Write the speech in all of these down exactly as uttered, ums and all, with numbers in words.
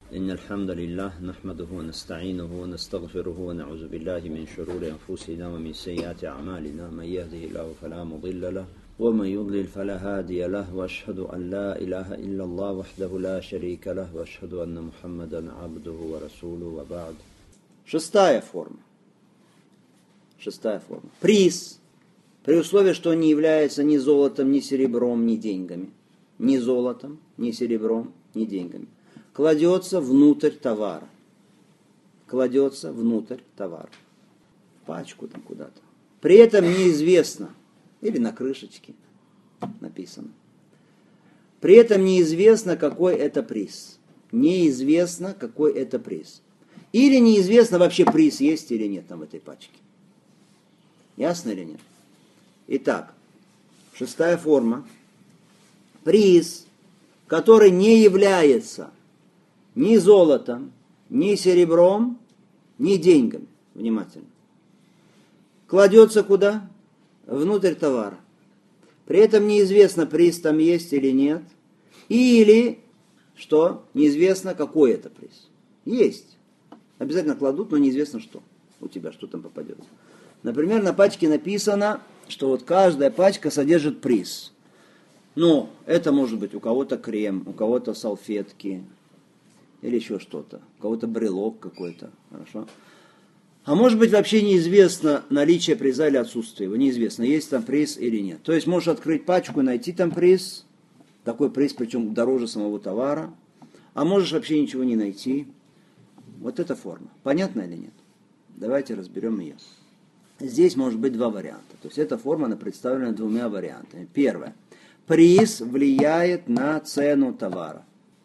إن الحمد لله نحمده ونستعينه ونستغفره ونعوذ بالله من شرور أنفسنا ومن سيئات أعمالنا من يهده الله فلا مضل له ومن يضلل فلا هادي له وأشهد أن لا إله إلا الله وحده لا شريك له وأشهد أن محمدا عبده ورسوله وبعد. Шестая форма. Шестая форма. Приз. При условии, что он не является ни золотом, ни серебром, ни деньгами. Ни золотом, ни серебром, ни деньгами. Кладется внутрь товара. Кладется внутрь товара. В пачку там куда-то. При этом неизвестно, или на крышечке написано. При этом неизвестно, какой это приз. Неизвестно, какой это приз. Или неизвестно, вообще приз есть или нет там в этой пачке. Ясно или нет? Итак, шестая форма. Приз, который не является ни золотом, ни серебром, ни деньгами. Внимательно. Кладется куда? Внутрь товара. При этом неизвестно, приз там есть или нет. Или, что, неизвестно, какой это приз. Есть. Обязательно кладут, но неизвестно, что у тебя, что там попадется. Например, на пачке написано, что вот каждая пачка содержит приз. Но это может быть у кого-то крем, у кого-то салфетки, или еще что-то. У кого-то брелок какой-то. Хорошо. А может быть вообще неизвестно наличие приза или отсутствие его. Неизвестно, есть там приз или нет. То есть можешь открыть пачку и найти там приз. Такой приз, причем дороже самого товара. А можешь вообще ничего не найти. Вот эта форма. Понятно или нет? Давайте разберем ее. Здесь может быть два варианта. То есть эта форма, она представлена двумя вариантами. Первое. Приз влияет на цену товара.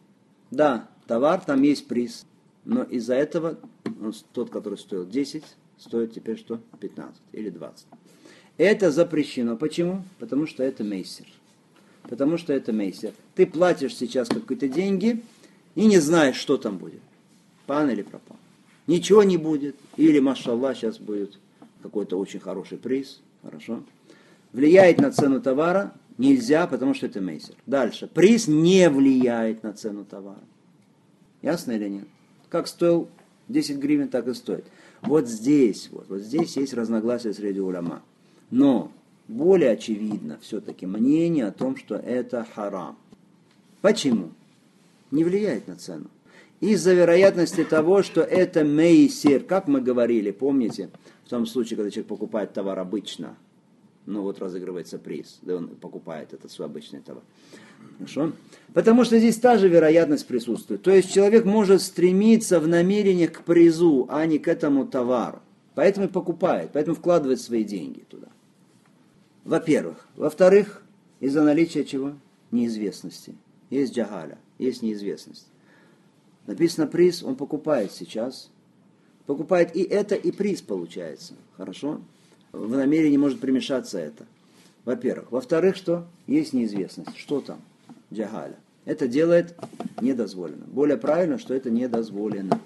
Да, товар, там есть приз. Но из-за этого он, тот, который стоил десять, стоит теперь что? пятнадцать или двадцать. Это запрещено. Почему? Потому что это мейсер. Потому что это мейсер. Ты платишь сейчас какие-то деньги и не знаешь, что там будет. Пан или пропал. Ничего не будет. Или, машаллах, сейчас будет какой-то очень хороший приз. Хорошо. Влияет на цену товара нельзя, потому что это мейсер. Дальше. Приз не влияет на цену товара. Ясно или нет? Как стоил десять гривен, так и стоит. Вот здесь, вот, вот здесь есть разногласия среди уляма. Но более очевидно все-таки мнение о том, что это харам. Почему? Не влияет на цену. Из-за вероятности того, что это мейсер, как мы говорили, помните, в том случае, когда человек покупает товар обычно, ну вот разыгрывается приз, да он покупает этот свой обычный товар. Хорошо? Потому что здесь та же вероятность присутствует. То есть человек может стремиться в намерениях к призу, а не к этому товару. Поэтому и покупает, поэтому вкладывает свои деньги туда. Во-первых. Во-вторых, из-за наличия чего? Неизвестности. Есть джагаля, есть неизвестность. Написано приз, он покупает сейчас. Покупает и это, и приз получается. Хорошо? В намерении может примешаться это. Во-первых. Во-вторых, что? Есть неизвестность. Что там? Джагаля. Это делает недозволено. Более правильно, что это недозволено.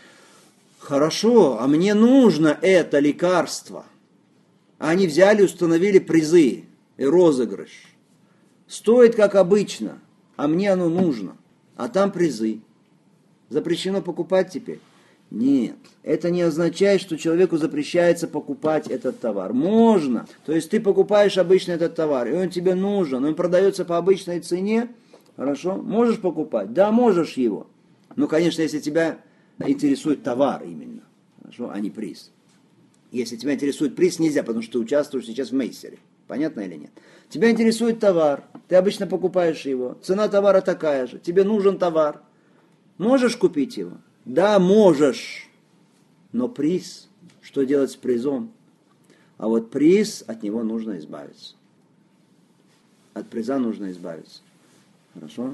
Хорошо, а мне нужно это лекарство. Они взяли, установили призы и розыгрыш. Стоит как обычно, а мне оно нужно. А там призы. Запрещено покупать теперь? Нет. Это не означает, что человеку запрещается покупать этот товар. Можно. То есть ты покупаешь обычно этот товар, и он тебе нужен, он продается по обычной цене. Хорошо? Можешь покупать? Да, можешь его. Но, конечно, если тебя интересует товар именно, хорошо, а не приз. Если тебя интересует приз, нельзя, потому что ты участвуешь сейчас в мейсере. Понятно или нет? Тебя интересует товар, ты обычно покупаешь его. Цена товара такая же. Тебе нужен товар. Можешь купить его? Да, можешь. Но приз, что делать с призом? А вот приз, от него нужно избавиться. От приза нужно избавиться. Хорошо?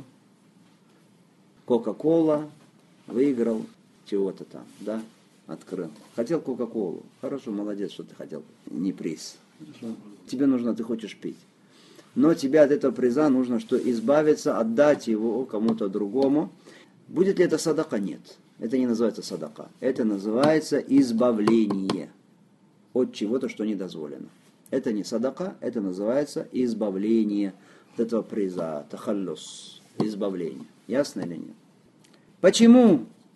Кока-кола выиграл чего-то там, да? Открыл. Хотел Кока-колу. Хорошо, молодец, что ты хотел. Не приз. Хорошо? Тебе нужно, ты хочешь пить. Но тебе от этого приза нужно что? Избавиться, отдать его кому-то другому. Будет ли это садака? Нет. Это не называется садака. Это называется избавление от чего-то, что не дозволено. Это не садака, это называется избавление от этого приза. Тахаллус. Избавление. Ясно или нет? Почему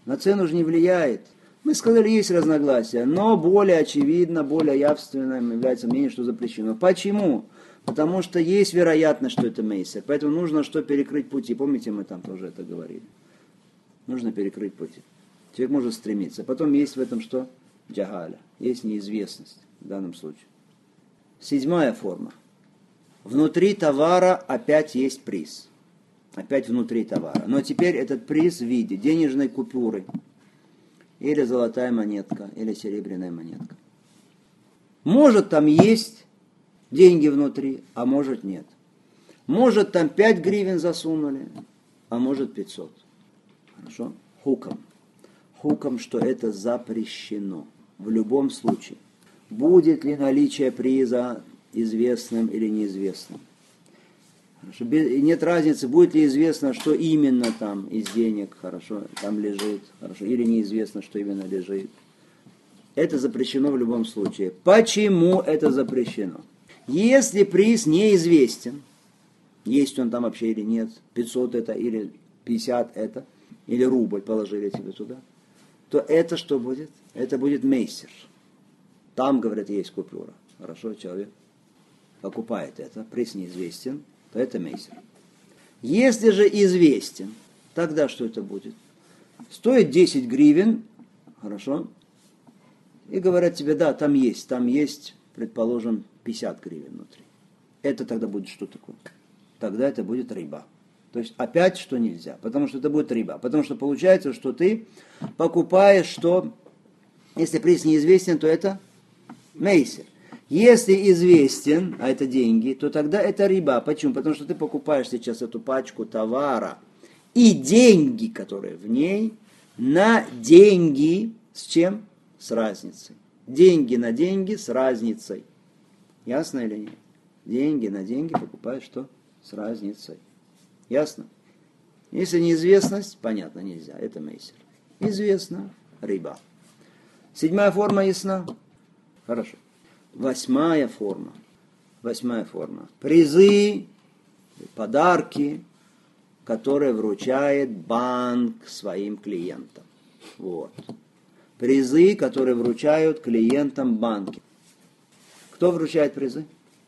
На цену же не влияет. Мы сказали, есть разногласия, но более очевидно, более явственным является мнение, что запрещено. Почему? Потому что есть вероятность, что это мейсер. Поэтому нужно что перекрыть пути. Помните, мы там тоже это говорили. Нужно перекрыть пути. Человек может стремиться. Потом есть в этом что? Джагаля. Есть неизвестность в данном случае. Седьмая форма. Внутри товара опять есть приз. Опять внутри товара. Но теперь этот приз в виде денежной купюры. Или золотая монетка, или серебряная монетка. Может там есть деньги внутри, а может нет. Может там пять гривен засунули, а может пятьсот. Хорошо? Хуком. Хуком, что это запрещено. В любом случае. Будет ли наличие приза известным или неизвестным. Хорошо. Нет разницы, будет ли известно, что именно там из денег, хорошо, там лежит, хорошо, или неизвестно, что именно лежит. Это запрещено в любом случае. Почему это запрещено? Если приз неизвестен, есть он там вообще или нет, пятьсот это или пятьдесят это, или рубль положили тебе туда, то это что будет? Это будет мейсер. Там, говорят, есть купюра. Хорошо, человек покупает это, приз неизвестен, то это мейсер. Если же известен, тогда что это будет? Стоит десять гривен, хорошо, и говорят тебе, да, там есть, там есть, предположим, пятьдесят гривен внутри. Это тогда будет что такое? Тогда это будет риба. То есть опять что нельзя, потому что это будет риба. Потому что получается, что ты покупаешь, что если приз неизвестен, то это мейсер. Если известен, а это деньги, то тогда это риба. Почему? Потому что ты покупаешь сейчас эту пачку товара и деньги, которые в ней, на деньги с чем? С разницей. Деньги на деньги с разницей. Ясно или нет? Деньги на деньги покупаешь что? С разницей. Ясно? Если неизвестность, понятно, нельзя. Это мейсер. Известно, риба. Седьмая форма ясна? Хорошо. Восьмая форма. Восьмая форма. Призы, подарки, которые вручает банк своим клиентам. Вот. Призы, которые вручают клиентам банки. Кто вручает призы?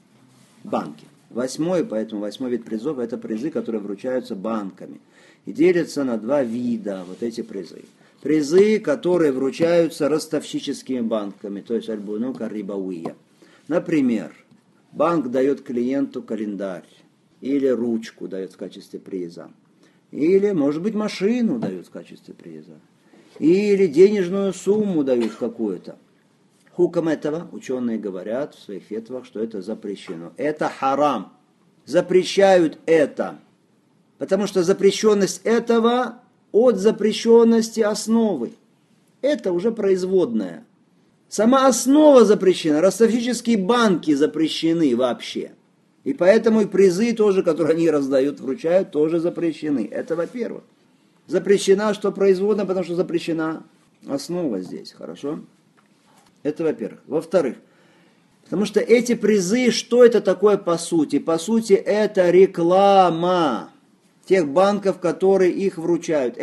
Банки. Восьмой, поэтому восьмой вид призов, это призы, которые вручаются банками. И делятся на два вида вот эти призы. Призы, которые вручаются ростовщическими банками, то есть альбунука рибауия. Например, банк дает клиенту календарь, или ручку дает в качестве приза, или, может быть, машину дает в качестве приза, или денежную сумму дают какую-то. Хуком этого ученые говорят в своих фетвах, что это запрещено. Это харам. Запрещают это. Потому что запрещенность этого от запрещенности основы. Это уже производная. Сама основа запрещена. Ростовщические банки запрещены вообще. И поэтому и призы тоже, которые они раздают, вручают, тоже запрещены. Это во-первых. Запрещена, что производная, потому что запрещена основа здесь. Хорошо? Это во-первых. Во-вторых, потому что эти призы, что это такое по сути? По сути, это реклама тех банков, которые их вручают.